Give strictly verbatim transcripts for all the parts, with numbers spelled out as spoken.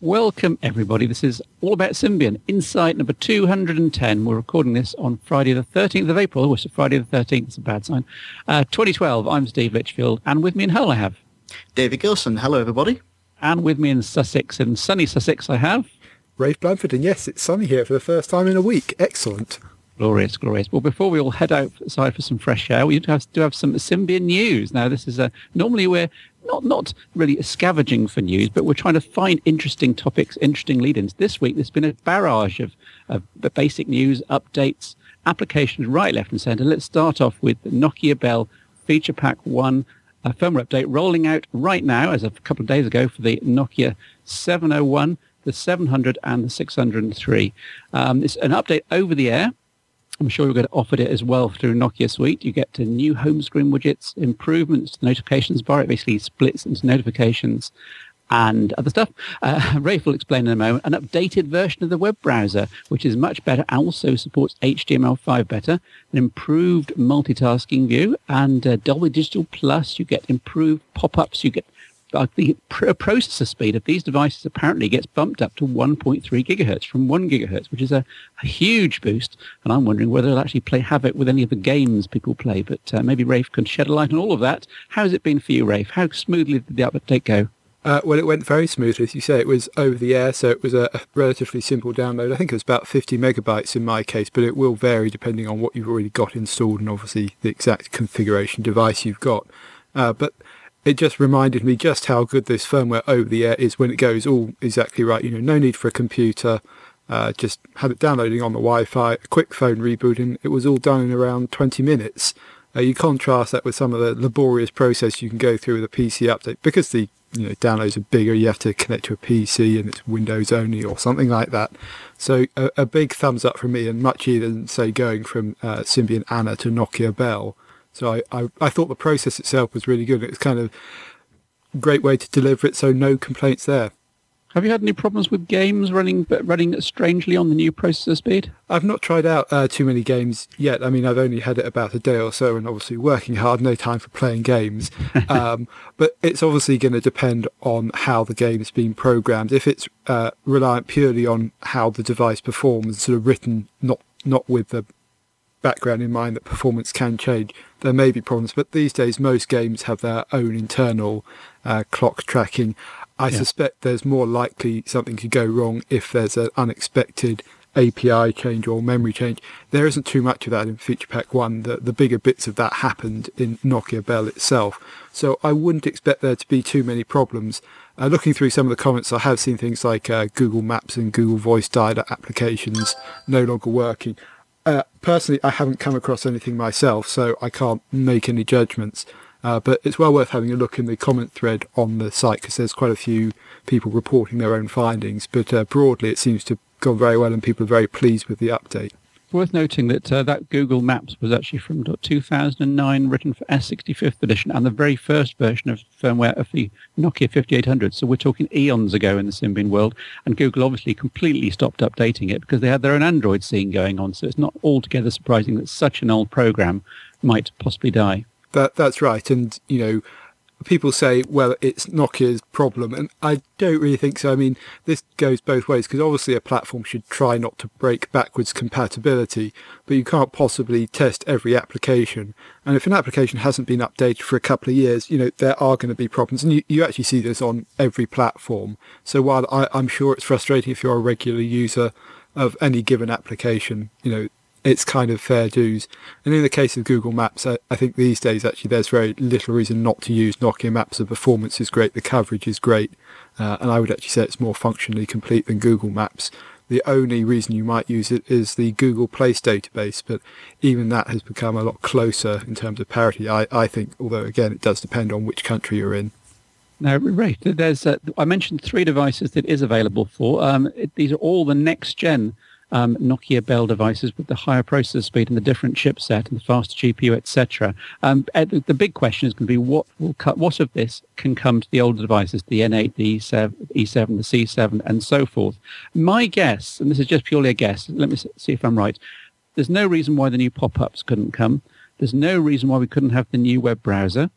Welcome, everybody. This is All About Symbian, Insight number two hundred ten. We're recording this on Friday the thirteenth of April. Oh, it's Friday the thirteenth. It's a bad sign. Uh, twenty twelve. I'm Steve Litchfield, and with me in Hull I have... David Gilson. Hello, everybody. And with me in Sussex, in sunny Sussex, I have... Rafe Blanford, and yes, it's sunny here for the first time in a week. Excellent. Glorious, glorious. Well, before we all head outside for some fresh air, we do have, do have some Symbian news. Now, this is a... Normally we're... Not not really scavenging for news, but we're trying to find interesting topics, interesting lead-ins. This week, there's been a barrage of, of the basic news, updates, applications right, left and centre. Let's start off with the Nokia Bell Feature Pack one uh, firmware update rolling out right now, as of a couple of days ago, for the Nokia seven oh one, the seven hundred and the six hundred three. Um, it's an update over the air. I'm sure we're going to offer it as well through Nokia Suite. You get a new home screen widgets, improvements to the notifications bar. It basically splits into notifications and other stuff. Uh, Rafe will explain in a moment. An updated version of the web browser, which is much better and also supports H T M L five better. An improved multitasking view and uh, Dolby Digital Plus. You get improved pop-ups. You get uh, the pr- processor speed of these devices apparently gets bumped up to one point three gigahertz from one gigahertz, which is a, a huge boost. And I'm wondering whether it'll actually play havoc with any of the games people play. But uh, maybe Rafe can shed a light on all of that. How's it been for you, Rafe? How smoothly did the update go? Uh, well, it went very smoothly. As you say, it was over the air, so it was a, a relatively simple download. I think it was about fifty megabytes in my case, but it will vary depending on what you've already got installed and obviously the exact configuration device you've got. Uh, but it just reminded me just how good this firmware over the air is when it goes all exactly right. You know, no need for a computer. Uh, just had it downloading on the Wi-Fi, a quick phone reboot, and it was all done in around twenty minutes. Uh, you contrast that with some of the laborious process you can go through with a P C update. Because the you know downloads are bigger, you have to connect to a P C and it's Windows only or something like that. So a, a big thumbs up from me, and much easier than, say, going from uh, Symbian Anna to Nokia Bell. So I, I, I thought the process itself was really good. It was kind of a great way to deliver it, so no complaints there. Have you had any problems with games running running strangely on the new processor speed? I've not tried out uh, too many games yet. I mean, I've only had it about a day or so, and obviously working hard, no time for playing games. Um, but it's obviously going to depend on how the game is being programmed. If it's uh, reliant purely on how the device performs, sort of written not not with the background in mind that performance can change, there may be problems. But these days, most games have their own internal uh, clock tracking. I yeah. suspect there's more likely something to go wrong if there's an unexpected A P I change or memory change. There isn't too much of that in Feature Pack one. The, the bigger bits of that happened in Nokia Bell itself. So I wouldn't expect there to be too many problems. Uh, looking through some of the comments, I have seen things like uh, Google Maps and Google Voice Dialer applications no longer working. Uh, personally, I haven't come across anything myself, so I can't make any judgments. Uh, but it's well worth having a look in the comment thread on the site, because there's quite a few people reporting their own findings. But uh, broadly, it seems to have gone very well, and people are very pleased with the update. Worth noting that uh, that Google Maps was actually from two thousand nine, written for S sixty-fifth edition, and the very first version of firmware of the Nokia fifty-eight hundred. So we're talking eons ago in the Symbian world, and Google obviously completely stopped updating it because they had their own Android scene going on. So it's not altogether surprising that such an old program might possibly die. That that's right, and you know, people say, well, it's Nokia's problem, and I don't really think so. I mean, this goes both ways, because obviously a platform should try not to break backwards compatibility, but you can't possibly test every application. And if an application hasn't been updated for a couple of years, you know, there are going to be problems, and you, you actually see this on every platform. So while I, I'm sure it's frustrating if you're a regular user of any given application, you know, it's kind of fair dues. And in the case of Google Maps, I, I think these days actually there's very little reason not to use Nokia Maps. The performance is great, the coverage is great, uh, and I would actually say it's more functionally complete than Google Maps. The only reason you might use it is the Google Place database, but even that has become a lot closer in terms of parity, I, I think, although again it does depend on which country you're in. Now, Ray, there's uh, I mentioned three devices that is available for. Um, it, these are all the next-gen Um, Nokia Bell devices with the higher processor speed and the different chipset and the faster G P U, et cetera. Um, the, the big question is going to be what will cut, what of this can come to the older devices, the N eight, the E seven, the C seven, and so forth. My guess, and this is just purely a guess, let me see if I'm right, there's no reason why the new pop-ups couldn't come. There's no reason why we couldn't have the new web browser.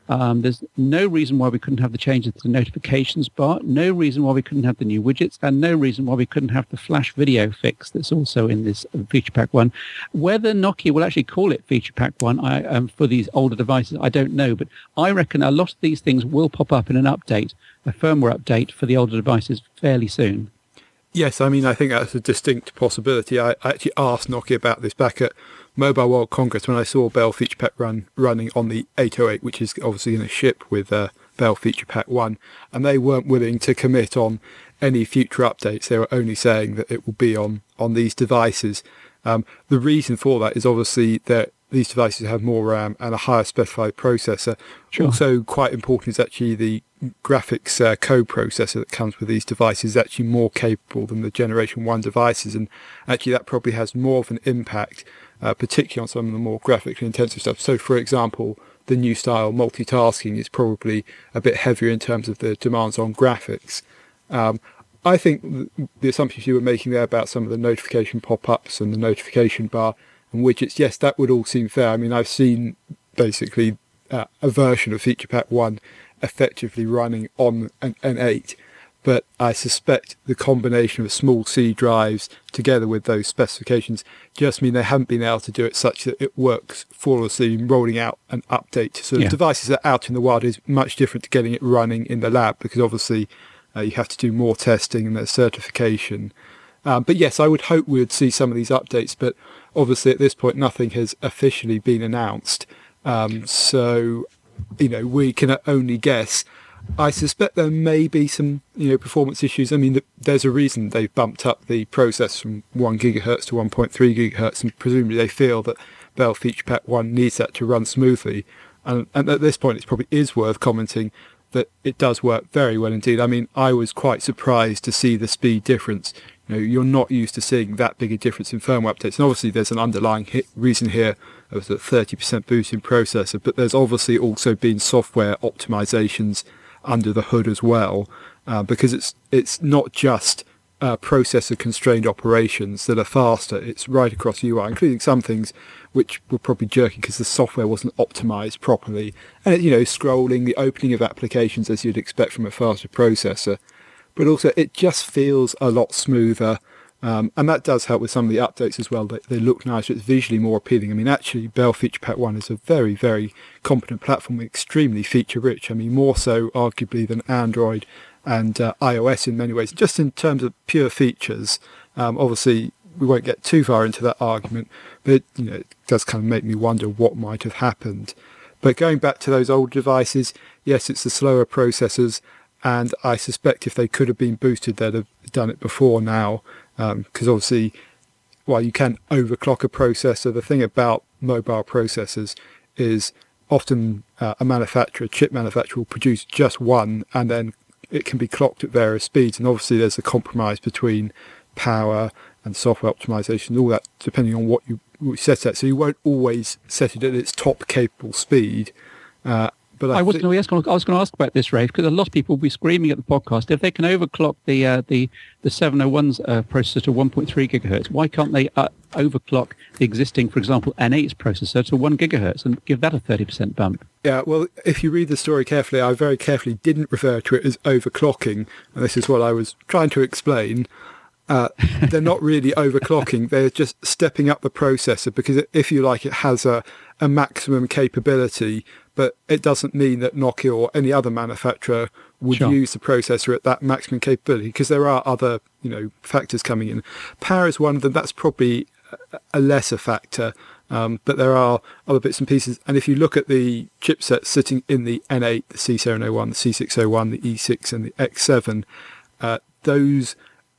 Um, there's no reason why we couldn't have the changes to the notifications bar, no reason why we couldn't have the new widgets, and no reason why we couldn't have the Flash video fix that's also in this Feature Pack one. Whether Nokia will actually call it Feature Pack one I, um, for these older devices, I don't know, but I reckon a lot of these things will pop up in an update, a firmware update for the older devices fairly soon. Yes, I mean, I think that's a distinct possibility. I actually asked Nokia about this back at Mobile World Congress when I saw Bell Feature Pack run running on the eight oh eight, which is obviously going to ship with uh, Bell Feature Pack one, and they weren't willing to commit on any future updates. They were only saying that it will be on, on these devices. Um, the reason for that is obviously that these devices have more RAM and a higher specified processor. Sure. Also, quite important is actually the graphics uh, co-processor that comes with these devices is actually more capable than the Generation one devices, and actually that probably has more of an impact, uh, particularly on some of the more graphically intensive stuff. So, for example, the new style multitasking is probably a bit heavier in terms of the demands on graphics. Um, I think the assumptions you were making there about some of the notification pop-ups and the notification bar and widgets, yes, that would all seem fair. I mean, I've seen basically uh, a version of Feature Pack one effectively running on an N eight, but I suspect the combination of small C drives together with those specifications just mean they haven't been able to do it such that it works flawlessly. Rolling out an update to sort of yeah. devices that are out in the wild is much different to getting it running in the lab, because obviously uh, you have to do more testing and there's certification. Um, but yes, I would hope we would see some of these updates, but obviously at this point nothing has officially been announced. Um, so, you know, we can only guess. I suspect there may be some, you know, performance issues. I mean, the, there's a reason they've bumped up the process from one gigahertz to one point three gigahertz, and presumably they feel that Bell Feature Pack one needs that to run smoothly. And, and at this point, it probably is worth commenting that it does work very well indeed. I mean, I was quite surprised to see the speed difference. You know, you're not used to seeing that big a difference in firmware updates. And obviously there's an underlying hit reason here of the thirty percent boost in processor, but there's obviously also been software optimizations under the hood as well, uh, because it's it's not just uh, processor constrained operations that are faster. It's right across U I, including some things which were probably jerky because the software wasn't optimized properly. And, you know, scrolling, the opening of applications as you'd expect from a faster processor. But also it just feels a lot smoother. Um, and that does help with some of the updates as well. They, they look nicer. It's visually more appealing. I mean, actually, Bell Feature Pack one is a very, very competent platform, extremely feature-rich. I mean, more so, arguably, than Android and uh, iOS in many ways. Just in terms of pure features, um, obviously, we won't get too far into that argument, but you know, it does kind of make me wonder what might have happened. But going back to those old devices, yes, it's the slower processors, and I suspect if they could have been boosted, they'd have done it before now. Because um, obviously, while you can overclock a processor, the thing about mobile processors is often uh, a manufacturer, a chip manufacturer, will produce just one, and then it can be clocked at various speeds. And obviously, there's a compromise between power and software optimization, all that, depending on what you, what you set it. So you won't always set it at its top capable speed. Uh, But I, I was going to ask. I was going to ask about this, Rafe, because a lot of people will be screaming at the podcast if they can overclock the uh, the the seven oh one's uh, processor to one point three gigahertz. Why can't they uh, overclock the existing, for example, N eight's processor to one gigahertz and give that a thirty percent bump? Yeah, well, if you read the story carefully, I very carefully didn't refer to it as overclocking, and this is what I was trying to explain. Uh, they're not really overclocking. They're just stepping up the processor because, if you like, it has a, a maximum capability, but it doesn't mean that Nokia or any other manufacturer would sure. use the processor at that maximum capability, because there are other, you know, factors coming in. Power is one of them. That's probably a lesser factor, um, but there are other bits and pieces. And if you look at the chipsets sitting in the N eight, the C seven oh one, the C six oh one, the E six and the X seven, uh, those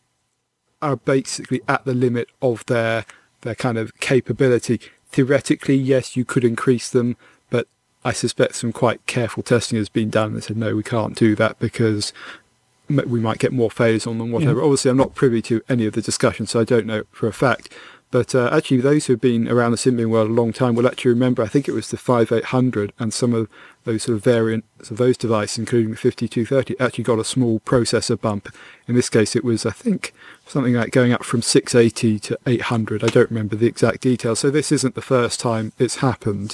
are basically at the limit of their their kind of capability. Theoretically, yes, you could increase them, but I suspect some quite careful testing has been done. They said, no, we can't do that because we might get more failures on them, whatever. Yeah. Obviously, I'm not privy to any of the discussion, so I don't know for a fact. But uh, actually, those who have been around the Symbian world a long time will actually remember, I think it was the fifty-eight hundred and some of those sort of variants of those devices, including the fifty-two thirty, actually got a small processor bump. In this case, it was, I think, something like going up from six eighty to eight hundred. I don't remember the exact details. So this isn't the first time it's happened.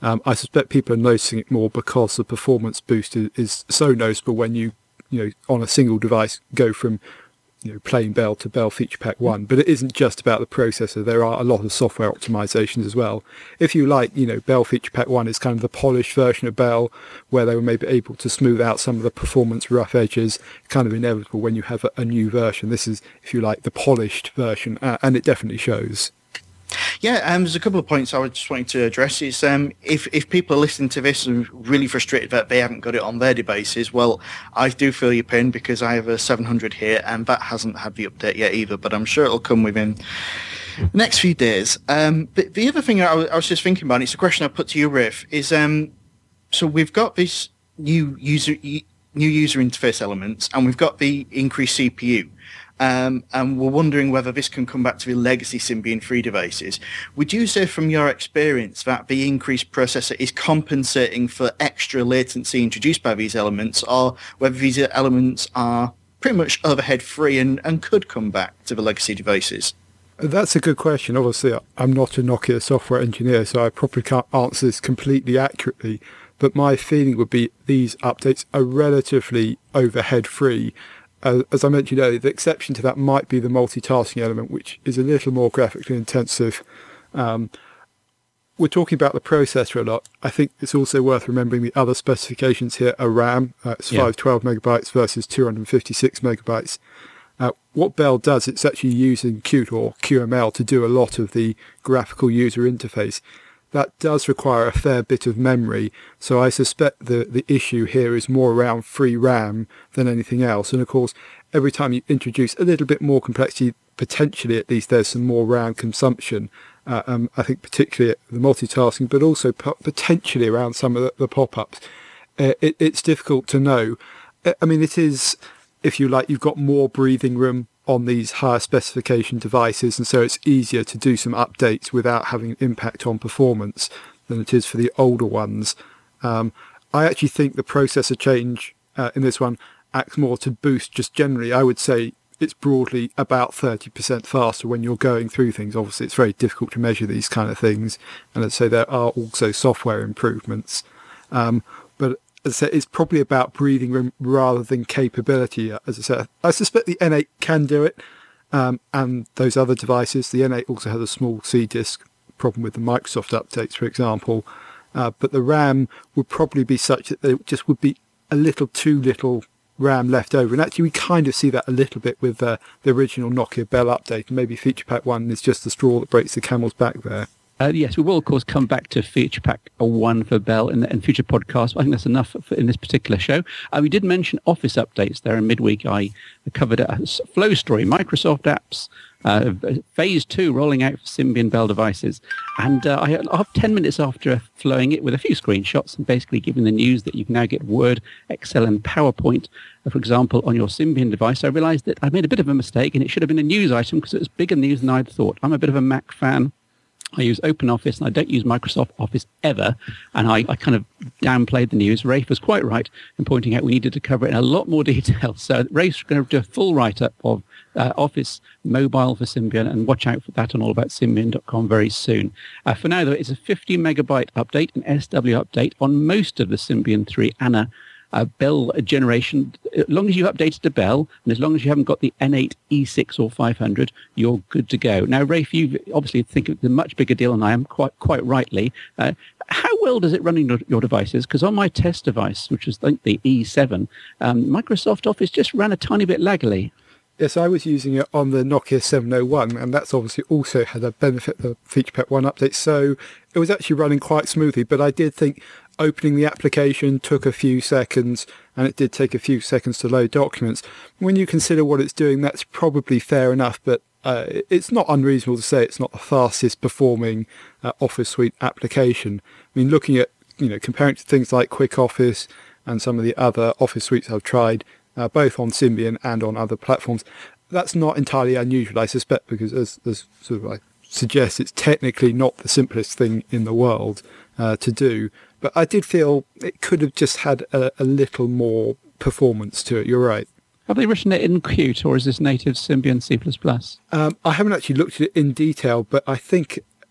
Um, I suspect people are noticing it more because the performance boost is, is so noticeable when you, you know, on a single device go from, you know, plain Bell to Bell Feature Pack one. But it isn't just about the processor. There are a lot of software optimizations as well. If you like, you know, Bell Feature Pack one is kind of the polished version of Bell, where they were maybe able to smooth out some of the performance rough edges, kind of inevitable when you have a, a new version. This is, if you like, the polished version, uh, and it definitely shows. Yeah, um, there's a couple of points I was just wanting to address. Is um, if if people are listening to this and really frustrated that they haven't got it on their devices, well, I do feel your pain because I have a seven hundred here and that hasn't had the update yet either. But I'm sure it'll come within the next few days. Um, but the other thing I, w- I was just thinking about, it's a question I put to you, Rafe, is um, so we've got this new user new user interface elements and we've got the increased C P U. Um, and we're wondering whether this can come back to the legacy Symbian three devices. Would you say from your experience that the increased processor is compensating for extra latency introduced by these elements, or whether these elements are pretty much overhead free and, and could come back to the legacy devices? That's a good question. Obviously, I'm not a Nokia software engineer, so I probably can't answer this completely accurately. But my feeling would be these updates are relatively overhead free. Uh, as I mentioned earlier, the exception to that might be the multitasking element, which is a little more graphically intensive. Um, we're talking about the processor a lot. I think it's also worth remembering the other specifications here are RAM. Uh, it's Yeah. five twelve megabytes versus two hundred fifty-six megabytes. Uh, what Bell does, it's actually using Qt or Q M L to do a lot of the graphical user interface. That does require a fair bit of memory, so I suspect the, the issue here is more around free RAM than anything else. And of course, every time you introduce a little bit more complexity, potentially at least there's some more RAM consumption. Uh, um, I think particularly the multitasking, but also p- potentially around some of the, the pop-ups. Uh, it, it's difficult to know. I mean, it is, if you like, you've got more breathing room on these higher specification devices, and so it's easier to do some updates without having an impact on performance than it is for the older ones. Um, I actually think the processor change uh, in this one acts more to boost just generally. I would say it's broadly about thirty percent faster when you're going through things. Obviously, it's very difficult to measure these kind of things, and I'd say there are also software improvements. Um, but as I said, it's probably about breathing room rather than capability. As I said, I suspect the N eight can do it, um, and those other devices. The N eight also has a small C disk problem with the Microsoft updates, for example. Uh, but the RAM would probably be such that there just would be a little too little RAM left over. And actually, we kind of see that a little bit with uh, the original Nokia Bell update. And maybe Feature Pack one is just the straw that breaks the camel's back there. Uh, yes, we will, of course, come back to Feature Pack one for Bell in, in future podcasts. I think that's enough for, in this particular show. Uh, we did mention Office updates there in midweek. I covered a flow story, Microsoft apps, uh, phase two rolling out for Symbian Bell devices. And uh, I, after ten minutes after flowing it with a few screenshots and basically giving the news that you can now get Word, Excel and PowerPoint, uh, for example, on your Symbian device, I realized that I made a bit of a mistake and it should have been a news item because it was bigger news than I'd thought. I'm a bit of a Mac fan. I use OpenOffice and I don't use Microsoft Office ever. And I, I kind of downplayed the news. Rafe was quite right in pointing out we needed to cover it in a lot more detail. So Rafe's going to do a full write-up of uh, Office Mobile for Symbian, and watch out for that on all about symbian dot com very soon. Uh, for now, though, it's a fifty megabyte update, an S W update on most of the Symbian three A N A Uh, Bell generation. As long as you updated to Bell, and as long as you haven't got the N eight E six or five hundred, you're good to go. Now, Rafe, you obviously think it's a much bigger deal than I am, quite quite rightly. Uh, how well does it run in your, your devices? Because on my test device, which was I think the E seven, um, Microsoft Office just ran a tiny bit laggily. Yes, I was using it on the Nokia seven oh one, and that's obviously also had a benefit, the Feature Pack one update. So it was actually running quite smoothly, but I did think opening the application took a few seconds, and it did take a few seconds to load documents. When you consider what it's doing, that's probably fair enough, but uh, it's not unreasonable to say it's not the fastest performing uh, Office Suite application. I mean, looking at, you know, comparing to things like Quick Office and some of the other Office Suites I've tried, uh, both on Symbian and on other platforms, that's not entirely unusual, I suspect, because as, as sort of I suggest, it's technically not the simplest thing in the world uh, to do. But I did feel it could have just had a, a little more performance to it. You're right. Have they written it in Qt, or is this native Symbian C plus plus? Um, I haven't actually looked at it in detail, but I think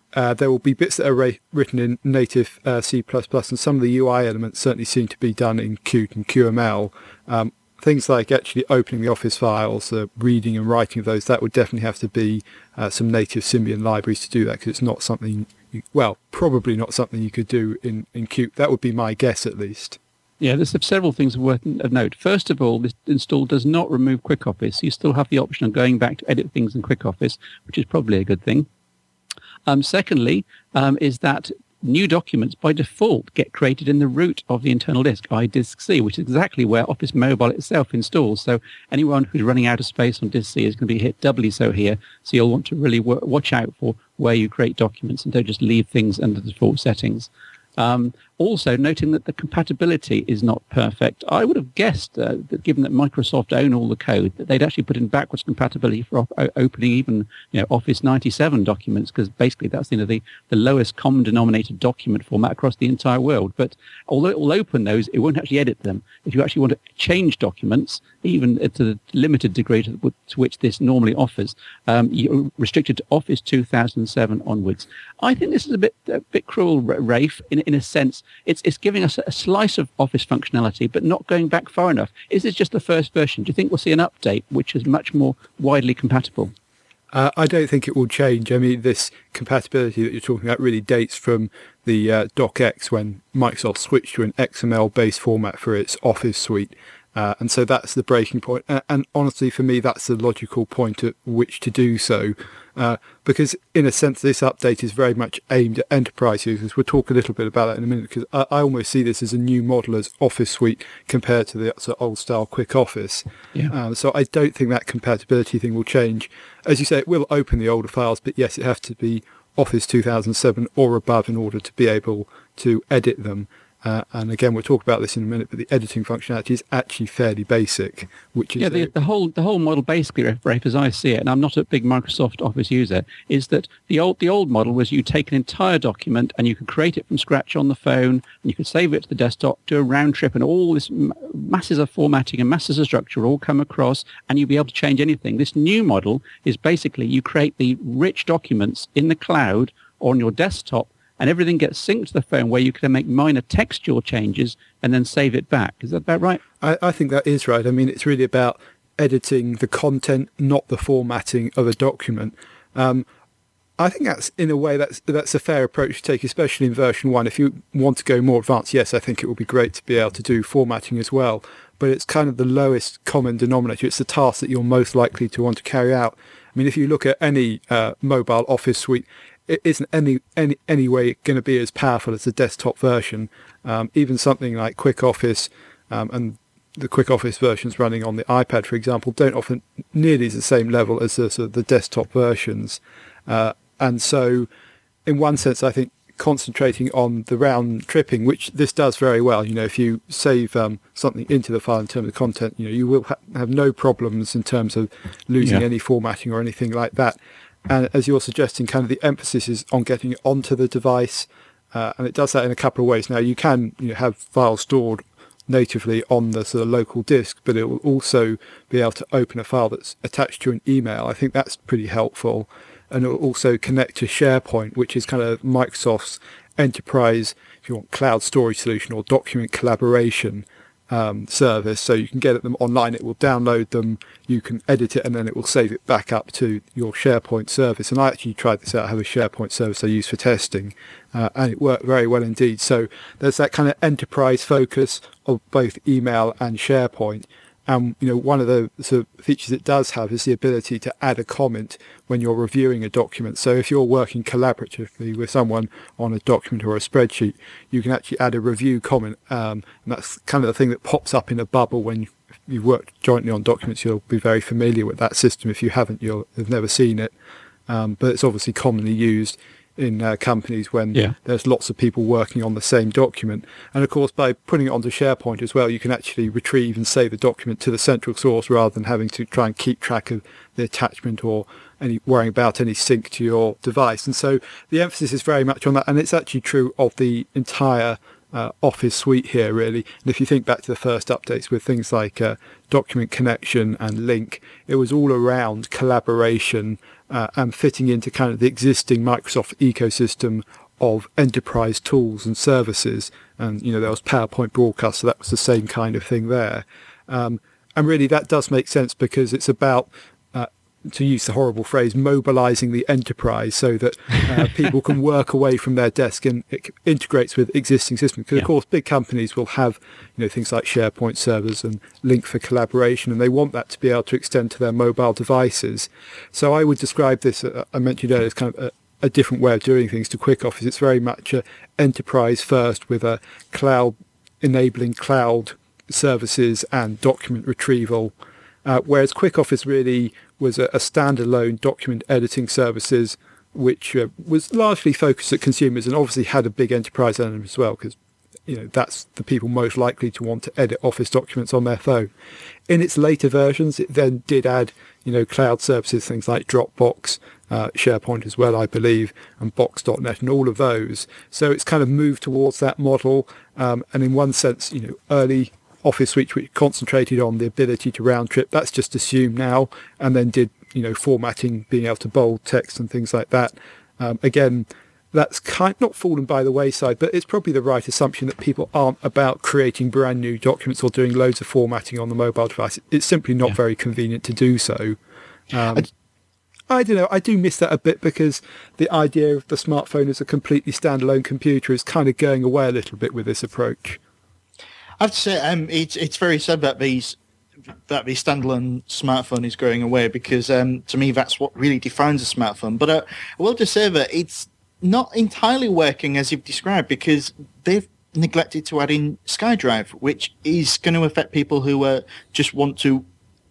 Uh, there will be bits that are ra- written in native uh, C plus plus, and some of the U I elements certainly seem to be done in Qt and Q M L. Um, things like actually opening the Office files, uh, reading and writing of those, that would definitely have to be uh, some native Symbian libraries to do that, because it's not something, you, well, probably not something you could do in, in Qt. That would be my guess, at least. Yeah, there's several things worth of note. First of all, this install does not remove Quick Office. You still have the option of going back to edit things in Quick Office, which is probably a good thing. Um, secondly, um, is that new documents by default get created in the root of the internal disk, iDiskC, which is exactly where Office Mobile itself installs. So anyone who's running out of space on Disk C is going to be hit doubly so here. So you'll want to really w- watch out for where you create documents and don't just leave things under the default settings. Um, also, noting that the compatibility is not perfect. I would have guessed uh, that given that Microsoft own all the code, that they'd actually put in backwards compatibility for op- opening even you know, Office ninety-seven documents, because basically that's you know, the, the lowest common denominator document format across the entire world. But although it will open those, it won't actually edit them. If you actually want to change documents, even to the limited degree to, to which this normally offers, um, you're restricted to Office two thousand seven onwards. I think this is a bit a bit cruel, Rafe, in, in a sense. It's it's giving us a slice of Office functionality, but not going back far enough. Is this just the first version? Do you think we'll see an update which is much more widely compatible? Uh, I don't think it will change. I mean, this compatibility that you're talking about really dates from the uh, DocX, when Microsoft switched to an X M L-based format for its Office suite. Uh, and so that's the breaking point. Uh, and honestly, for me, that's the logical point at which to do so. Uh, because in a sense, this update is very much aimed at enterprise users. We'll talk a little bit about that in a minute, because I, I almost see this as a new model as Office Suite compared to the sort of old style Quick Office. Yeah. Um, so I don't think that compatibility thing will change. As you say, it will open the older files, but yes, it has to be Office two thousand seven or above in order to be able to edit them. Uh, and again, we'll talk about this in a minute, but the editing functionality is actually fairly basic, which is... Yeah, the, the whole the whole model basically, Rafe, as I see it, and I'm not a big Microsoft Office user, is that the old the old model was you take an entire document and you could create it from scratch on the phone, and you could save it to the desktop, do a round trip, and all this m- masses of formatting and masses of structure all come across, and you'll be able to change anything. This new model is basically you create the rich documents in the cloud or on your desktop, and everything gets synced to the phone where you can make minor textual changes and then save it back. Is that about right? I, I think that is right. I mean, it's really about editing the content, not the formatting of a document. Um, I think that's, in a way, that's that's a fair approach to take, especially in version one. If you want to go more advanced, yes, I think it would be great to be able to do formatting as well. But it's kind of the lowest common denominator. It's the task that you're most likely to want to carry out. I mean, if you look at any uh, mobile Office suite, it isn't any any any way going to be as powerful as the desktop version. Um, even something like Quick Office um, and the Quick Office versions running on the iPad, for example, don't often nearly the same level as the, sort of the desktop versions. Uh, and so, in one sense, I think concentrating on the round tripping, which this does very well. You know, if you save um, something into the file in terms of content, you know, you will ha- have no problems in terms of losing Yeah. any formatting or anything like that. And as you're suggesting, kind of the emphasis is on getting it onto the device, uh, and it does that in a couple of ways. Now, you can you know, have files stored natively on the sort of local disk, but it will also be able to open a file that's attached to an email. I think that's pretty helpful. And it will also connect to SharePoint, which is kind of Microsoft's enterprise, if you want, cloud storage solution or document collaboration Um, service. So you can get at them online, it will download them, you can edit it, and then it will save it back up to your SharePoint service. And I actually tried this out. I have a SharePoint service I use for testing, uh, and it worked very well indeed. So there's that kind of enterprise focus of both email and SharePoint. And you know, one of the sort of features it does have is the ability to add a comment when you're reviewing a document. So if you're working collaboratively with someone on a document or a spreadsheet, you can actually add a review comment. Um, and that's kind of the thing that pops up in a bubble when you've worked jointly on documents. You'll be very familiar with that system. If you haven't, you'll have never seen it. Um, but it's obviously commonly used in uh, companies when yeah. there's lots of people working on the same document. And of course, by putting it onto SharePoint as well, you can actually retrieve and save the document to the central source rather than having to try and keep track of the attachment or any worrying about any sync to your device. And so the emphasis is very much on that. And it's actually true of the entire uh, Office suite here, really. And if you think back to the first updates with things like uh, Document Connection and Link, it was all around collaboration uh, and fitting into kind of the existing Microsoft ecosystem of enterprise tools and services. And, you know, there was PowerPoint Broadcast, so that was the same kind of thing there. Um, and really that does make sense because it's about, uh, to use the horrible phrase, mobilizing the enterprise so that uh, people can work away from their desk, and it integrates with existing systems. Because, yeah. of course, big companies will have, you know, things like SharePoint servers and Link for collaboration, and they want that to be able to extend to their mobile devices. So I would describe this, uh, I mentioned earlier, as kind of a, a different way of doing things to QuickOffice. It's very much a enterprise first with a cloud, enabling cloud services and document retrieval, uh, whereas QuickOffice really was a, a standalone document editing services, which uh, was largely focused at consumers and obviously had a big enterprise element as well, because you know that's the people most likely to want to edit Office documents on their phone. In its later versions, it then did add you know cloud services, things like Dropbox, uh, SharePoint as well, I believe, and Box dot net, and all of those. So it's kind of moved towards that model, um, and in one sense, you know, early Office Suite, which concentrated on the ability to round trip, that's just assumed now, and then did you know formatting, being able to bold text and things like that. Um, again, that's kind not fallen by the wayside, but it's probably the right assumption that people aren't about creating brand new documents or doing loads of formatting on the mobile device. It's simply not yeah. very convenient to do so. Um, I, I don't know. I do miss that a bit because the idea of the smartphone as a completely standalone computer is kind of going away a little bit with this approach. I have to say, um, it's it's very sad that these that the standalone smartphone is going away, because um, to me that's what really defines a smartphone. But uh, I will just say that it's not entirely working as you've described, because they've neglected to add in SkyDrive, which is going to affect people who uh, just want to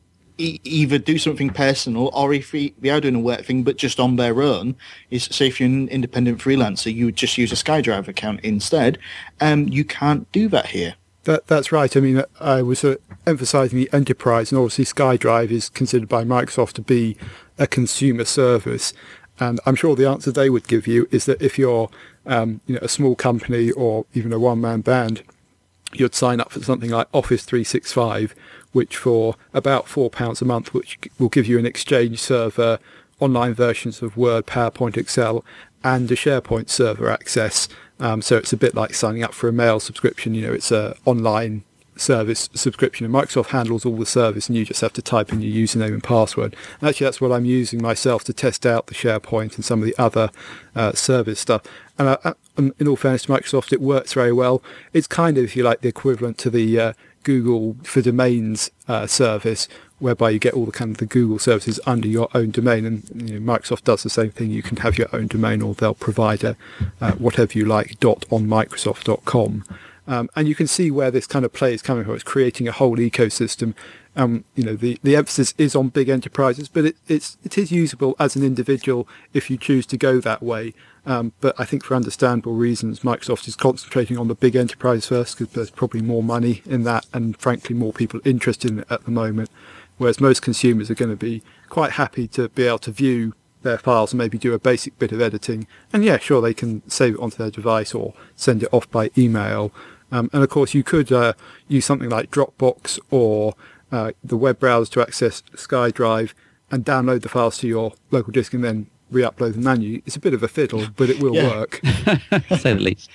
e- either do something personal, or if they are doing a work thing but just on their own, is say if you're an independent freelancer, you would just use a SkyDrive account instead. Um, you can't do that here. That, that's right. I mean, I was uh, emphasising the enterprise, and obviously SkyDrive is considered by Microsoft to be a consumer service. And I'm sure the answer they would give you is that if you're um, you know, a small company or even a one-man band, you'd sign up for something like Office three sixty-five, which for about four pounds a month, which will give you an Exchange server, online versions of Word, PowerPoint, Excel, and a SharePoint server access. Um, so it's a bit like signing up for a mail subscription. You know, it's a online service subscription, and Microsoft handles all the service, and you just have to type in your username and password. And actually, that's what I'm using myself to test out the SharePoint and some of the other uh, service stuff. And uh, in all fairness to Microsoft, it works very well. It's kind of, if you like, the equivalent to the uh, Google for Domains uh, service, whereby you get all the kind of the Google services under your own domain, and you know, Microsoft does the same thing. You can have your own domain, or they'll provide a uh, whatever you like dot on microsoft dot com. Um, and you can see where this kind of play is coming from. It's creating a whole ecosystem. Um, you know, the, the emphasis is on big enterprises, but it, it's it is usable as an individual if you choose to go that way. Um, but I think for understandable reasons, Microsoft is concentrating on the big enterprise first, because there's probably more money in that, and frankly more people interested in it at the moment. Whereas most consumers are going to be quite happy to be able to view their files and maybe do a basic bit of editing. And yeah, sure, they can save it onto their device or send it off by email. Um, and of course, you could uh, use something like Dropbox or uh, the web browser to access SkyDrive and download the files to your local disk and then re-upload them manually. It's a bit of a fiddle, but it will work. To say the least.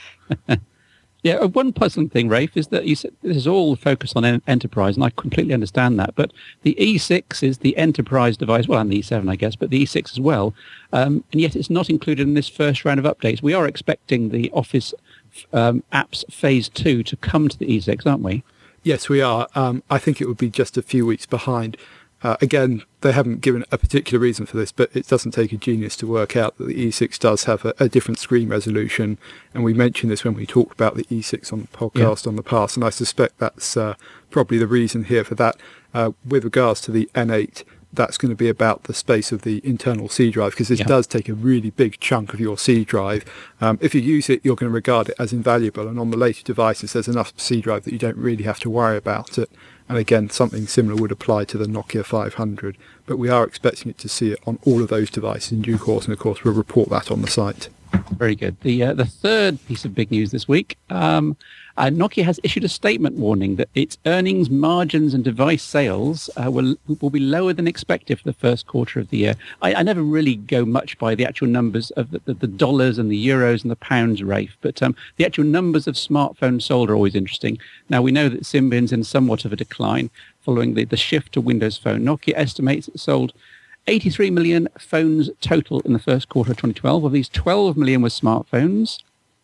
Yeah, one puzzling thing, Rafe, is that you said this is all focused on en- enterprise, and I completely understand that. But the E six is the enterprise device, well, and the E seven, I guess, but the E six as well. Um, and yet it's not included in this first round of updates. We are expecting the Office um, apps phase two to come to the E six, aren't we? Yes, we are. Um, I think it would be just a few weeks behind. Uh, again, they haven't given a particular reason for this, but it doesn't take a genius to work out that the E six does have a, a different screen resolution. And we mentioned this when we talked about the E six on the podcast yeah. on the past, and I suspect that's uh, probably the reason here for that. Uh, with regards to the N eight, that's going to be about the space of the internal C drive, because this yeah. does take a really big chunk of your C drive. Um, if you use it, you're going to regard it as invaluable, and on the later devices, there's enough C drive that you don't really have to worry about it. And again, something similar would apply to the Nokia five hundred, but we are expecting it to see it on all of those devices in due course, and of course we'll report that on the site. Very good. The uh, the third piece of big news this week, um, uh, Nokia has issued a statement warning that its earnings, margins and device sales uh, will will be lower than expected for the first quarter of the year. I, I never really go much by the actual numbers of the, the, the dollars and the euros and the pounds, Rafe, but um, the actual numbers of smartphones sold are always interesting. Now, we know that Symbian's in somewhat of a decline following the, the shift to Windows Phone. Nokia estimates it sold eighty-three million phones total in the first quarter of twenty twelve. Of these, twelve million were smartphones.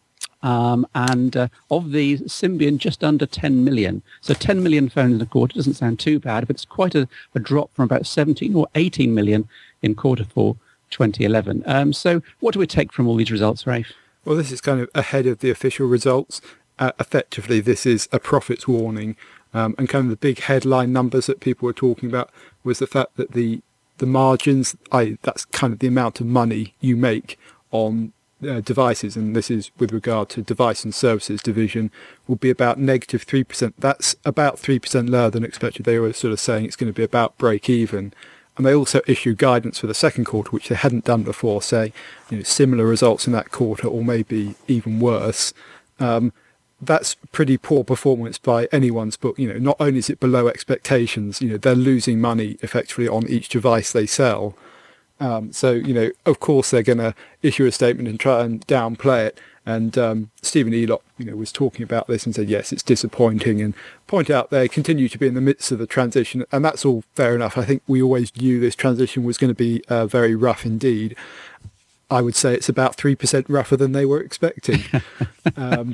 Um, and uh, of these, Symbian just under ten million. So ten million phones in a quarter doesn't sound too bad, but it's quite a, a drop from about seventeen or eighteen million in quarter four twenty eleven. Um, so what do we take from all these results, Rafe? Well, this is kind of ahead of the official results. Uh, effectively, this is a profits warning. Um, and kind of the big headline numbers that people were talking about was the fact that the the margins, I, that's kind of the amount of money you make on uh, devices, and this is with regard to device and services division, will be about negative three percent. That's about three percent lower than expected. They were sort of saying it's going to be about break even. And they also issue guidance for the second quarter, which they hadn't done before, saying, you know, similar results in that quarter or maybe even worse. Um, That's pretty poor performance by anyone's book. You know, not only is it below expectations, you know, they're losing money effectively on each device they sell. Um, so, you know, of course they're going to issue a statement and try and downplay it. And um, Stephen Elop, you know, was talking about this and said, yes, it's disappointing, and point out they continue to be in the midst of the transition. And that's all fair enough. I think we always knew this transition was going to be uh, very rough indeed. I would say it's about three percent rougher than they were expecting. um,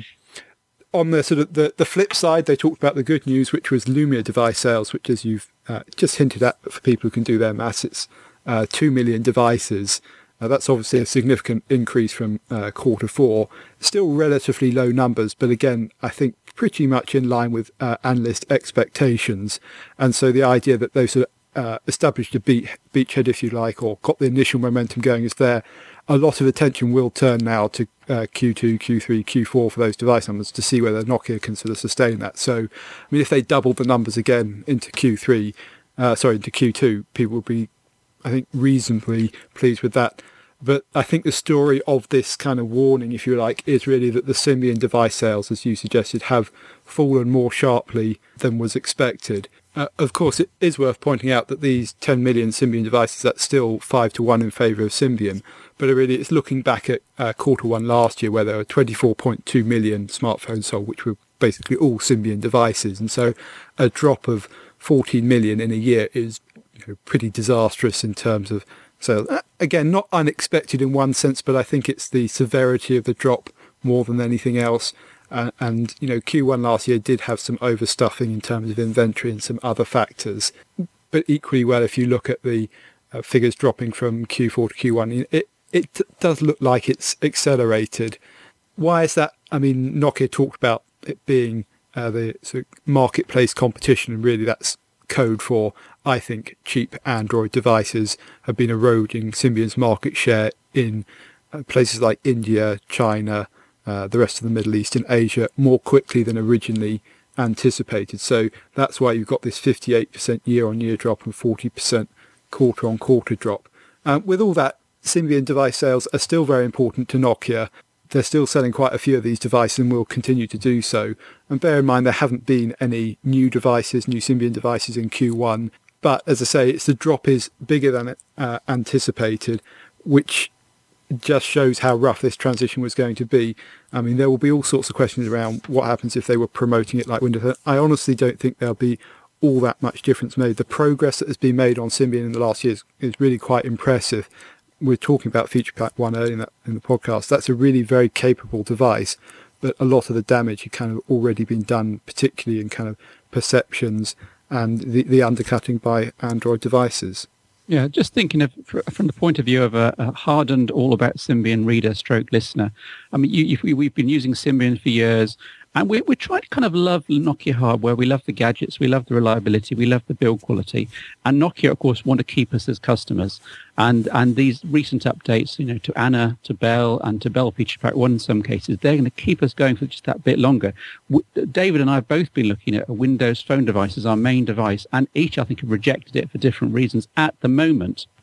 On the sort of the, the flip side, they talked about the good news, which was Lumia device sales, which, as you've uh, just hinted at, for people who can do their maths, it's uh, two million devices. Uh, that's obviously a significant increase from uh, quarter four. Still relatively low numbers, but again, I think pretty much in line with uh, analyst expectations. And so the idea that they've sort of uh, established a beat, beachhead, if you like, or got the initial momentum going is there. A lot of attention will turn now to uh, Q two, Q three, Q four for those device numbers to see whether Nokia can sort of sustain that. So, I mean, if they double the numbers again into Q three, uh, sorry, into Q two, people will be, I think, reasonably pleased with that. But I think the story of this kind of warning, if you like, is really that the Symbian device sales, as you suggested, have fallen more sharply than was expected. Uh, of course, it is worth pointing out that these ten million Symbian devices, that's still five to one in favour of Symbian. But really, it's looking back at uh, quarter one last year, where there were twenty-four point two million smartphones sold, which were basically all Symbian devices. And so a drop of fourteen million in a year is, you know, pretty disastrous in terms of sales. Uh, again, not unexpected in one sense, but I think it's the severity of the drop more than anything else. Uh, and, you know, Q one last year did have some overstuffing in terms of inventory and some other factors. But equally well, if you look at the uh, figures dropping from Q four to Q one, it, it t- does look like it's accelerated. Why is that? I mean, Nokia talked about it being uh, the sort of marketplace competition, and really that's code for, I think, cheap Android devices have been eroding Symbian's market share in uh, places like India, China, Uh, the rest of the Middle East and Asia more quickly than originally anticipated. So that's why you've got this fifty-eight percent year-on-year drop and forty percent quarter-on-quarter drop. Um, with all that, Symbian device sales are still very important to Nokia. They're still selling quite a few of these devices and will continue to do so. And bear in mind, there haven't been any new devices, new Symbian devices in Q one. But as I say, it's the drop is bigger than uh, anticipated, which just shows how rough this transition was going to be. I mean, there will be all sorts of questions around what happens if they were promoting it like Windows. I honestly don't think there'll be all that much difference made. The progress that has been made on Symbian in the last years is really quite impressive. We're talking about Feature Pack one earlier in, that, in the podcast. That's a really very capable device, but a lot of the damage had kind of already been done, particularly in kind of perceptions and the, the undercutting by Android devices. Yeah, just thinking of from the point of view of a, a hardened, all-about Symbian reader stroke listener. I mean, you, you, we've been using Symbian for years, and we're, we're trying to kind of love Nokia hardware. We love the gadgets, we love the reliability, we love the build quality. And Nokia, of course, want to keep us as customers. And and these recent updates, you know, to Anna, to Bell, and to Bell Feature Pack one in some cases, they're going to keep us going for just that bit longer. David and I have both been looking at a Windows Phone device as our main device, and each, I think, have rejected it for different reasons at the moment.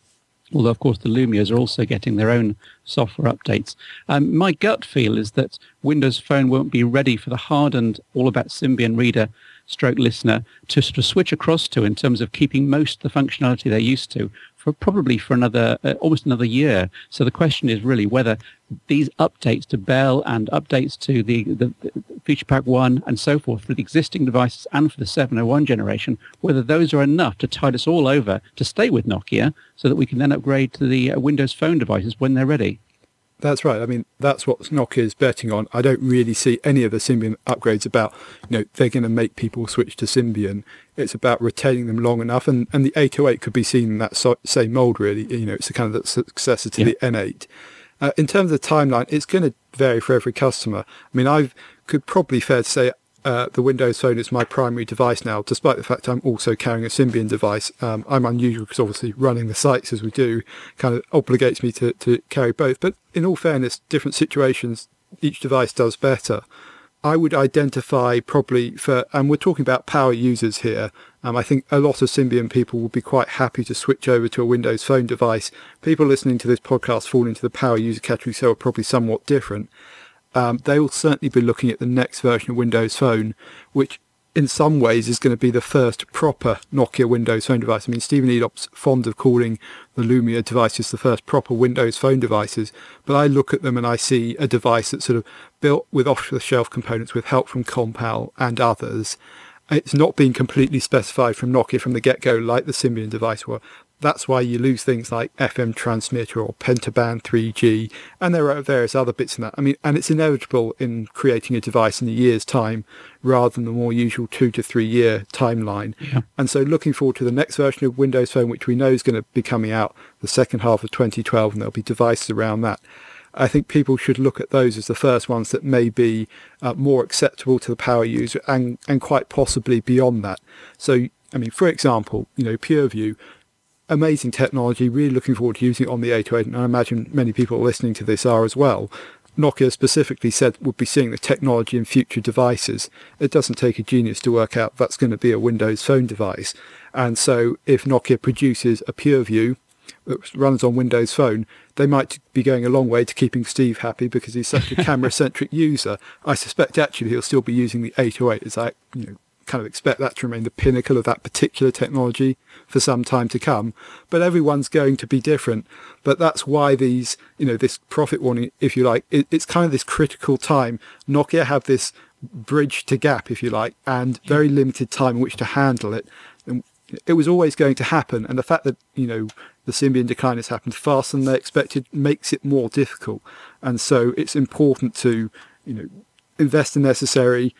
Although, of course, the Lumias are also getting their own software updates. Um, my gut feel is that Windows Phone won't be ready for the hardened, all about Symbian reader stroke listener to sort of switch across to in terms of keeping most of the functionality they're used to for probably for another, uh, almost another year. So the question is really whether these updates to Bell and updates to the, the, the Feature Pack one and so forth for the existing devices and for the seven oh one generation, whether those are enough to tide us all over to stay with Nokia so that we can then upgrade to the uh, Windows Phone devices when they're ready. That's right. I mean, that's what Nokia is betting on. I don't really see any of the Symbian upgrades about, you know, they're going to make people switch to Symbian. It's about retaining them long enough. And, and the eight oh eight could be seen in that so, same mould, really. You know, it's a kind of the successor to yeah. the N eight. Uh, in terms of the timeline, it's going to vary for every customer. I mean, I could probably fair to say uh, the Windows Phone is my primary device now, despite the fact I'm also carrying a Symbian device. Um, I'm unusual because obviously running the sites as we do kind of obligates me to, to carry both. But in all fairness, different situations, each device does better. I would identify probably for, and we're talking about power users here, um, I think a lot of Symbian people will be quite happy to switch over to a Windows Phone device. People listening to this podcast fall into the power user category, so are probably somewhat different. Um, they will certainly be looking at the next version of Windows Phone, which in some ways is going to be the first proper Nokia Windows Phone device. I mean, Stephen Elop's fond of calling the Lumia devices the first proper Windows Phone devices, but I look at them and I see a device that's sort of built with off-the-shelf components with help from Compal and others. It's not been completely specified from Nokia from the get-go like the Symbian device were. That's why you lose things like F M transmitter or pentaband three G, and there are various other bits in that. I mean, and it's inevitable in creating a device in a year's time rather than the more usual two to three year timeline. Yeah. And so looking forward to the next version of Windows Phone, which we know is going to be coming out the second half of twenty twelve, and there'll be devices around that. I think people should look at those as the first ones that may be uh, more acceptable to the power user and, and quite possibly beyond that. So, I mean, for example, you know, PureView, amazing technology, really looking forward to using it on the eight oh eight, and I imagine many people listening to this are as well. Nokia specifically said we'll be seeing the technology in future devices. It doesn't take a genius to work out that's going to be a Windows Phone device. And so if Nokia produces a PureView that runs on Windows Phone, they might be going a long way to keeping Steve happy because he's such a camera-centric user. I suspect actually he'll still be using the eight oh eight, as I you know, kind of expect that to remain the pinnacle of that particular technology for some time to come. But everyone's going to be different. But that's why these, you know, this profit warning, if you like, it, it's kind of this critical time. Nokia have this bridge to gap, if you like, and very limited time in which to handle it. And it was always going to happen. And the fact that, you know, the Symbian decline has happened faster than they expected makes it more difficult. And so it's important to, you know, invest the necessary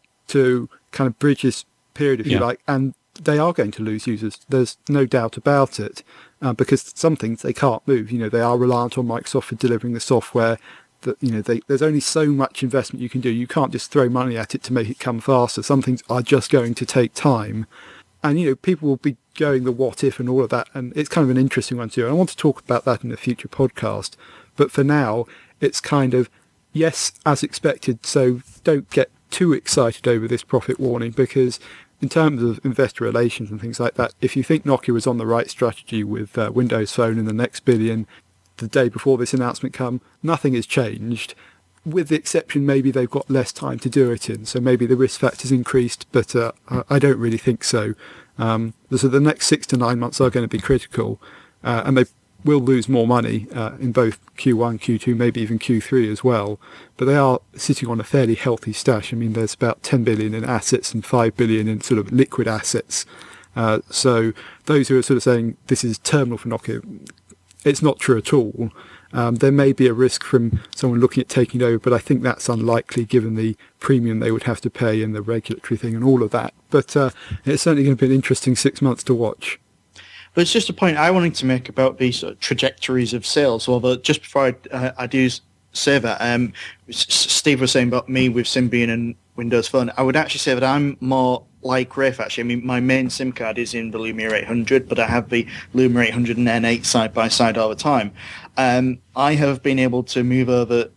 to kind of bridge this period, if yeah. you like, and they are going to lose users. There's no doubt about it, uh, because some things they can't move. You know, they are reliant on Microsoft for delivering the software. That you know, they, there's only so much investment you can do. You can't just throw money at it to make it come faster. Some things are just going to take time, and you know, people will be going the what if and all of that, and it's kind of an interesting one too. And I want to talk about that in a future podcast. But for now, it's kind of yes, as expected. So don't get too excited over this profit warning, because in terms of investor relations and things like that, if you think Nokia was on the right strategy with uh, Windows Phone in the next billion the day before this announcement come, nothing has changed, with the exception maybe they've got less time to do it in, so maybe the risk factor's increased, but uh, I don't really think so. Um, so the next six to nine months are going to be critical, uh, and they will lose more money uh, in both Q one, Q two, maybe even Q three as well. But they are sitting on a fairly healthy stash. I mean, there's about ten billion in assets and five billion in sort of liquid assets. Uh, so those who are sort of saying this is terminal for Nokia, it's not true at all. Um, there may be a risk from someone looking at taking over, but I think that's unlikely given the premium they would have to pay and the regulatory thing and all of that. But uh, it's certainly going to be an interesting six months to watch. But it's just a point I wanted to make about these uh, trajectories of sales. Although just before I, uh, I do say that, um, S- Steve was saying about me with Symbian and Windows Phone. I would actually say that I'm more like Rafe, actually. I mean, my main SIM card is in the Lumia eight hundred, but I have the Lumia eight hundred and N eight side by side all the time. Um, I have been able to move over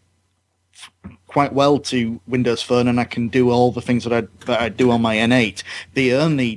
f- quite well to Windows Phone, and I can do all the things that I, that I do on my N eight. The only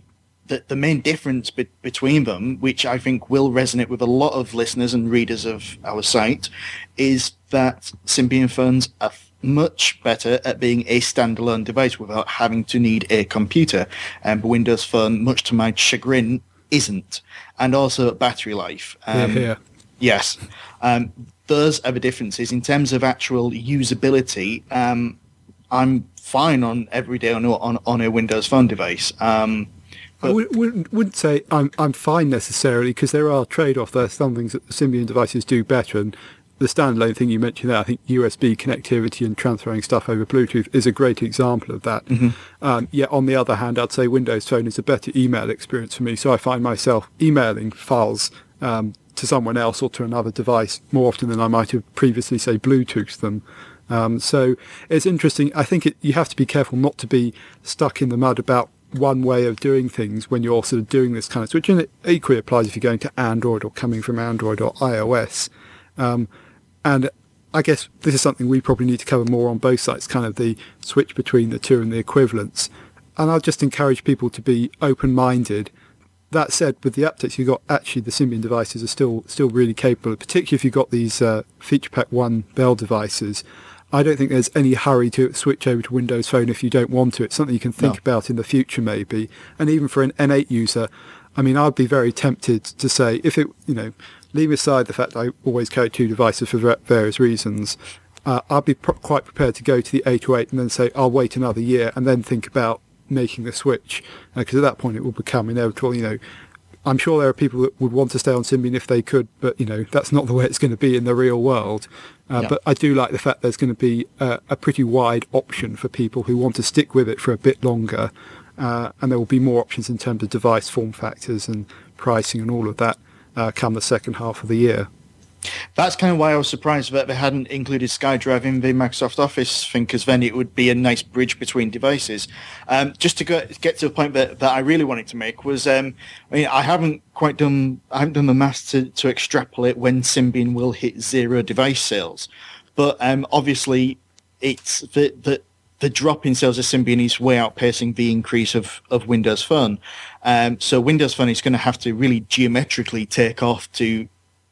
the, the main difference be- between them, which I think will resonate with a lot of listeners and readers of our site, is that Symbian phones are much better at being a standalone device without having to need a computer. And um, Windows Phone, much to my chagrin, isn't. And also battery life. Um, yeah, yeah. Yes. Um, those are the differences. In terms of actual usability, um, I'm fine on every day on, on, on a Windows Phone device. Um, I would, wouldn't, wouldn't say I'm I'm fine necessarily, because there are trade-offs. There are some things that the Symbian devices do better, and the standalone thing you mentioned there, I think U S B connectivity and transferring stuff over Bluetooth is a great example of that. Mm-hmm. Um, yet on the other hand, I'd say Windows Phone is a better email experience for me, so I find myself emailing files um, to someone else or to another device more often than I might have previously, say, Bluetooth them. Um, so it's interesting. I think it, you have to be careful not to be stuck in the mud about one way of doing things when you're sort of doing this kind of switch, and it equally applies if you're going to Android or coming from Android or iOS. Um, and I guess this is something we probably need to cover more on both sides, kind of the switch between the two and the equivalents. And I'll just encourage people to be open-minded. That said, with the updates you've got, actually the Symbian devices are still still really capable, particularly if you've got these uh, Feature Pack one Bell devices. I don't think there's any hurry to switch over to Windows Phone if you don't want to. It's something you can think no. about in the future maybe. And even for an N eight user, I mean, I'd be very tempted to say, if it, you know, leave aside the fact that I always carry two devices for various reasons, uh, I'd be pro- quite prepared to go to the eight oh eight and then say, I'll wait another year and then think about making the switch. Because uh, at that point it will become inevitable, you know. I'm sure there are people that would want to stay on Symbian if they could, but, you know, that's not the way it's going to be in the real world. Uh, yeah. But I do like the fact there's going to be uh, a pretty wide option for people who want to stick with it for a bit longer. Uh, and there will be more options in terms of device form factors and pricing and all of that uh, come the second half of the year. That's kind of why I was surprised that they hadn't included SkyDrive in the Microsoft Office thing, because then it would be a nice bridge between devices. Um, just to go, get to the point that, that I really wanted to make was, um, I mean, I haven't quite done, I haven't done the maths to, to extrapolate when Symbian will hit zero device sales, but um, obviously it's the the the drop in sales of Symbian is way outpacing the increase of, of Windows Phone. Um, so Windows Phone is going to have to really geometrically take off to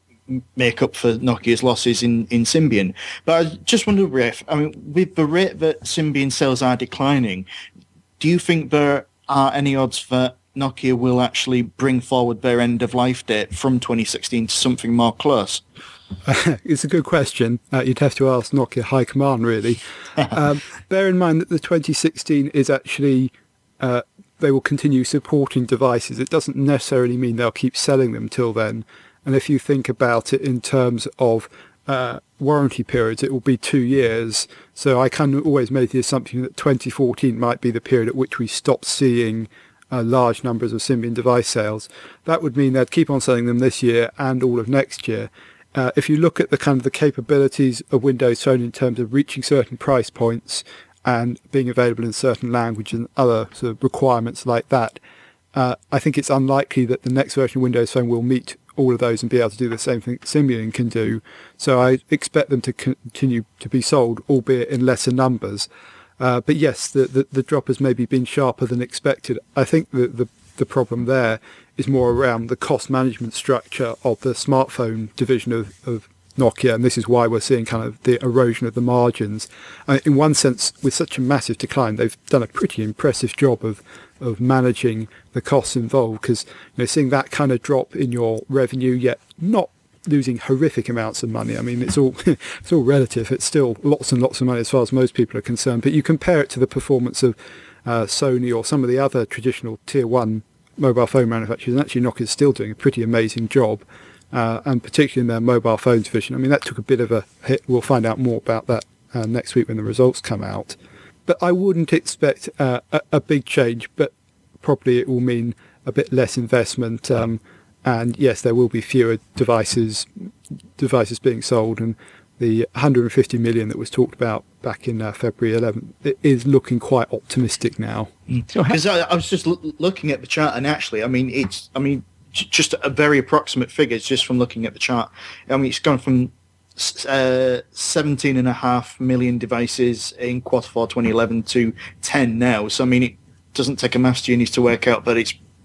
make up for Nokia's losses in, in Symbian. But I just wonder, Rafe, I mean, with the rate that Symbian sales are declining, do you think there are any odds that Nokia will actually bring forward their end-of-life date from twenty sixteen to something more close? It's a good question. Uh, you'd have to ask Nokia High Command, really. um, bear in mind that the twenty sixteen is actually, uh, they will continue supporting devices. It doesn't necessarily mean they'll keep selling them till then. And if you think about it in terms of uh, warranty periods, it will be two years. So I can always make the assumption that twenty fourteen might be the period at which we stop seeing uh, large numbers of Symbian device sales. That would mean they'd keep on selling them this year and all of next year. Uh, if you look at the kind of the capabilities of Windows Phone in terms of reaching certain price points and being available in certain language and other sort of requirements like that, uh, I think it's unlikely that the next version of Windows Phone will meet all of those and be able to do the same thing Symbian can do. So I expect them to continue to be sold, albeit in lesser numbers. Uh, but yes, the, the, the drop has maybe been sharper than expected. I think the, the, the problem there is more around the cost management structure of the smartphone division of, of Nokia, and this is why we're seeing kind of the erosion of the margins. Uh, in one sense, with such a massive decline, they've done a pretty impressive job of of managing the costs involved, because you know, seeing that kind of drop in your revenue, yet not losing horrific amounts of money. I mean, it's all it's all relative. It's still lots and lots of money as far as most people are concerned. But you compare it to the performance of uh, Sony or some of the other traditional tier one mobile phone manufacturers, and actually Nokia's still doing a pretty amazing job, uh, and particularly in their mobile phone division. I mean, that took a bit of a hit. We'll find out more about that uh, next week when the results come out. But I wouldn't expect uh, a, a big change, but probably it will mean a bit less investment. Um, and yes, there will be fewer devices devices being sold. And the one hundred fifty million that was talked about back in uh, February eleventh it is looking quite optimistic now. Because I, I was just l- looking at the chart, and actually, I mean, it's, I mean, j- just a very approximate figures just from looking at the chart. I mean, it's gone from Uh, seventeen and a half million devices in quarter four twenty eleven to ten now. So I mean, it doesn't take a maths genius to work out that it's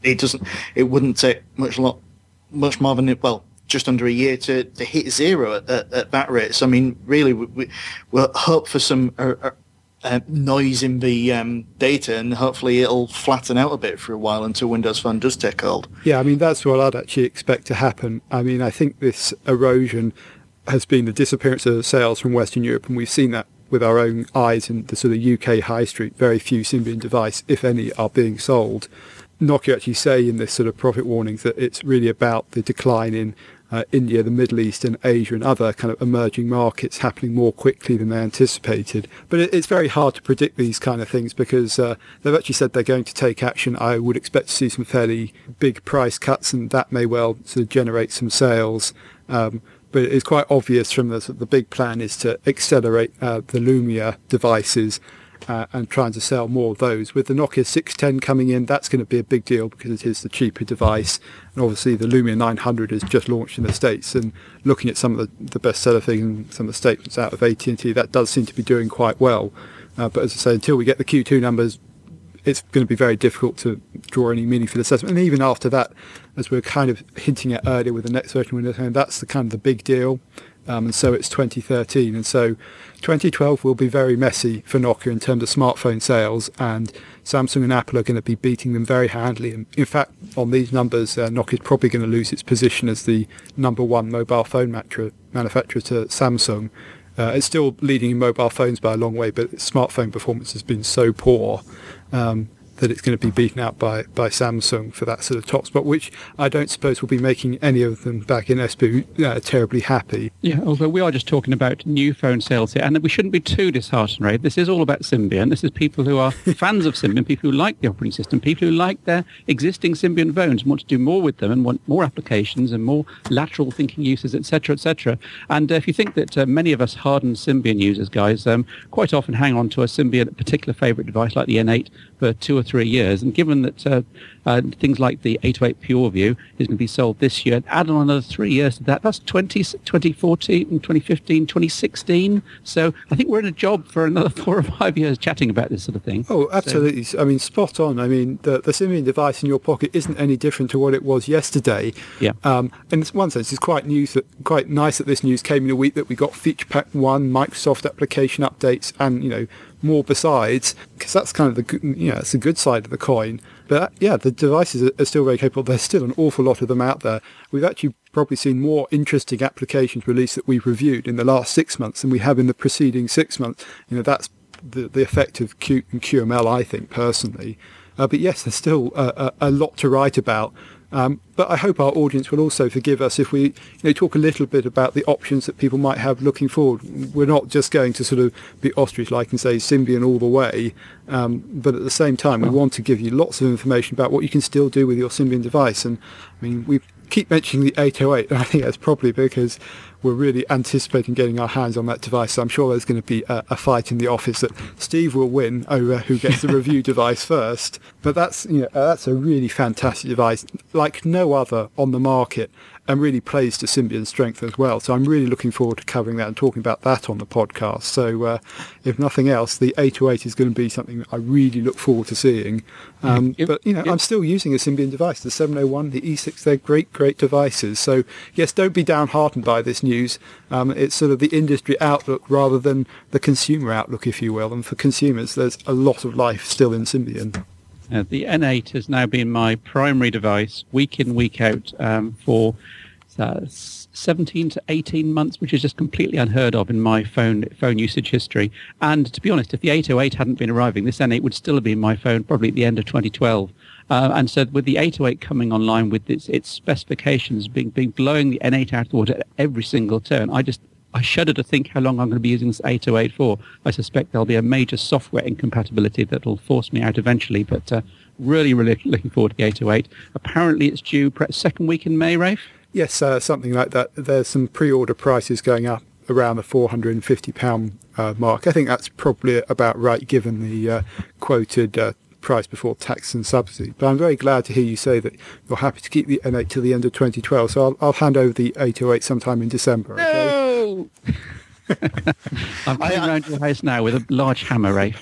it doesn't. It wouldn't take much lot, much more than well, just under a year to, to hit zero at, at, at that rate. So I mean, really, we, we, we'll hope for some uh, uh, noise in the um, data, and hopefully it'll flatten out a bit for a while until Windows Phone does take hold. Yeah, I mean that's what I'd actually expect to happen. I mean, I think this erosion has been the disappearance of sales from Western Europe, and we've seen that with our own eyes in the sort of U K high street. Very few Symbian device, if any, are being sold. Nokia actually say in this sort of profit warnings that it's really about the decline in uh, India, the Middle East and Asia and other kind of emerging markets happening more quickly than they anticipated. But it, it's very hard to predict these kind of things because uh, they've actually said they're going to take action. I would expect to see some fairly big price cuts, and that may well sort of generate some sales. Um, But it's quite obvious from the the big plan is to accelerate uh, the Lumia devices uh, and trying to sell more of those. With the Nokia six ten coming in, that's going to be a big deal because it is the cheaper device. And obviously the Lumia nine hundred is just launched in the States. And looking at some of the, the bestseller things and some of the statements out of A T and T, that does seem to be doing quite well. Uh, but as I say, until we get the Q two numbers, it's going to be very difficult to draw any meaningful assessment. And even after that, as we were kind of hinting at earlier with the next version of Windows Phone, that's the kind of the big deal. Um, and so it's twenty thirteen. And so twenty twelve will be very messy for Nokia in terms of smartphone sales, and Samsung and Apple are going to be beating them very handily. And in fact, on these numbers, uh, Nokia is probably going to lose its position as the number one mobile phone manufacturer to Samsung. Uh, it's still leading in mobile phones by a long way, but its smartphone performance has been so poor um, that it's going to be beaten out by, by Samsung for that sort of top spot, which I don't suppose will be making any of them back in S P uh, terribly happy. Yeah, although we are just talking about new phone sales here, and we shouldn't be too disheartened, right? This is all about Symbian. This is people who are fans of Symbian, people who like the operating system, people who like their existing Symbian phones and want to do more with them and want more applications and more lateral thinking uses, et cetera, et cetera. And uh, if you think that uh, many of us hardened Symbian users, guys, um, quite often hang on to a Symbian particular favourite device like the N eight for two or three years, and given that uh, uh, things like the eight oh eight PureView is going to be sold this year, add on another three years to that, that's twenty, twenty fourteen, twenty fifteen, twenty sixteen. So I think we're in a job for another four or five years chatting about this sort of thing. Oh, absolutely. So, I mean, spot on. I mean, the, the Symbian device in your pocket isn't any different to what it was yesterday. Yeah. Um, in one sense, it's quite news that, quite nice that this news came in a week that we got Feature Pack one, Microsoft application updates, and, you know, more besides, because that's kind of the good, you know, it's the good side of the coin. But yeah, the devices are still very capable. There's still an awful lot of them out there. We've actually probably seen more interesting applications released that we've reviewed in the last six months than we have in the preceding six months. You know, that's the, the effect of Qt and Q M L, I think, personally. Uh, but yes, there's still a, a, a lot to write about. Um, but I hope our audience will also forgive us if we, you know, talk a little bit about the options that people might have looking forward. We're not just going to sort of be ostrich-like and say Symbian all the way, um, but at the same time, we want to give you lots of information about what you can still do with your Symbian device. And I mean, we keep mentioning the eight oh eight, and I think that's probably because we're really anticipating getting our hands on that device. So I'm sure there's going to be a, a fight in the office that Steve will win over who gets the review device first. But that's, you know, that's a really fantastic device, like no other on the market, and really plays to Symbian's strength as well. So I'm really looking forward to covering that and talking about that on the podcast. So uh, if nothing else, the eight oh eight is going to be something that I really look forward to seeing. Um, if, but, you know, if, I'm still using a Symbian device. The seven oh one, the E six, they're great, great devices. So, yes, don't be downhearted by this news. Um, it's sort of the industry outlook rather than the consumer outlook, if you will. And for consumers, there's a lot of life still in Symbian. Uh, the N eight has now been my primary device week in, week out um, for uh, seventeen to eighteen months, which is just completely unheard of in my phone phone usage history. And to be honest, if the eight oh eight hadn't been arriving, this N eight would still have been my phone probably at the end of twenty twelve. Uh, and so with the eight oh eight coming online with its, its specifications being, being blowing the N eight out of the water at every single turn, I just I shudder to think how long I'm going to be using this eight oh eight for. I suspect there'll be a major software incompatibility that will force me out eventually, but uh, really, really looking forward to the eight oh eight. Apparently it's due perhaps second week in May, Rafe? Yes, uh, something like that. There's some pre-order prices going up around the four hundred fifty pounds uh, mark. I think that's probably about right given the uh, quoted uh, price before tax and subsidy. But I'm very glad to hear you say that you're happy to keep the N eight till the end of twenty twelve. So I'll, I'll hand over the eight oh eight sometime in December. Okay? No! I'm coming I, I, round your house now with a large hammer, Rafe.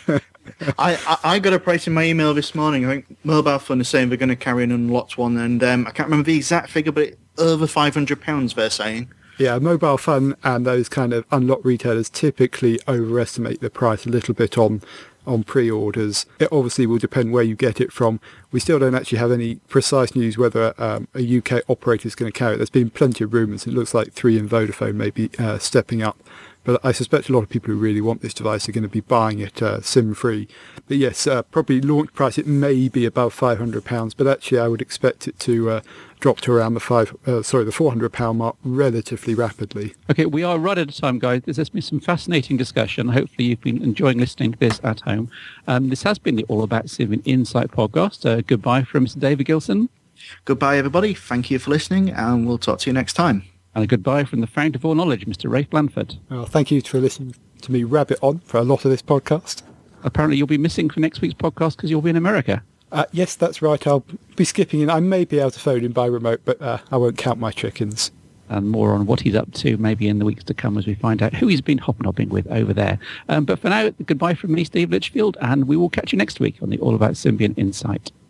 I, I, I got a price in my email this morning. I think Mobile Fun is saying they're going to carry an unlocked one, and um, I can't remember the exact figure, but it, over five hundred pounds they're saying. Yeah, Mobile Fun and those kind of unlocked retailers typically overestimate the price a little bit on on pre-orders. It obviously will depend where you get it from. We still don't actually have any precise news whether um, a U K operator is going to carry it. There's been plenty of rumours. It looks like Three and Vodafone may be uh, stepping up. But I suspect a lot of people who really want this device are going to be buying it uh, SIM-free. But yes, uh, probably launch price, it may be above five hundred pounds, but actually I would expect it to uh, drop to around the five, uh, sorry, the four hundred pounds mark relatively rapidly. Okay, we are right at a time, guys. There's been some fascinating discussion. Hopefully you've been enjoying listening to this at home. Um, this has been the All About Symbian Insight podcast. Uh, goodbye from Mister David Gilson. Goodbye, everybody. Thank you for listening, and we'll talk to you next time. And a goodbye from the founder of all knowledge, Mister Rafe Blanford. Well, thank you for listening to me rabbit on for a lot of this podcast. Apparently you'll be missing for next week's podcast because you'll be in America. Uh, yes, that's right. I'll be skipping in. I may be able to phone in by remote, but uh, I won't count my chickens. And more on what he's up to maybe in the weeks to come as we find out who he's been hobnobbing with over there. Um, but for now, goodbye from me, Steve Litchfield, and we will catch you next week on the All About Symbian Insight.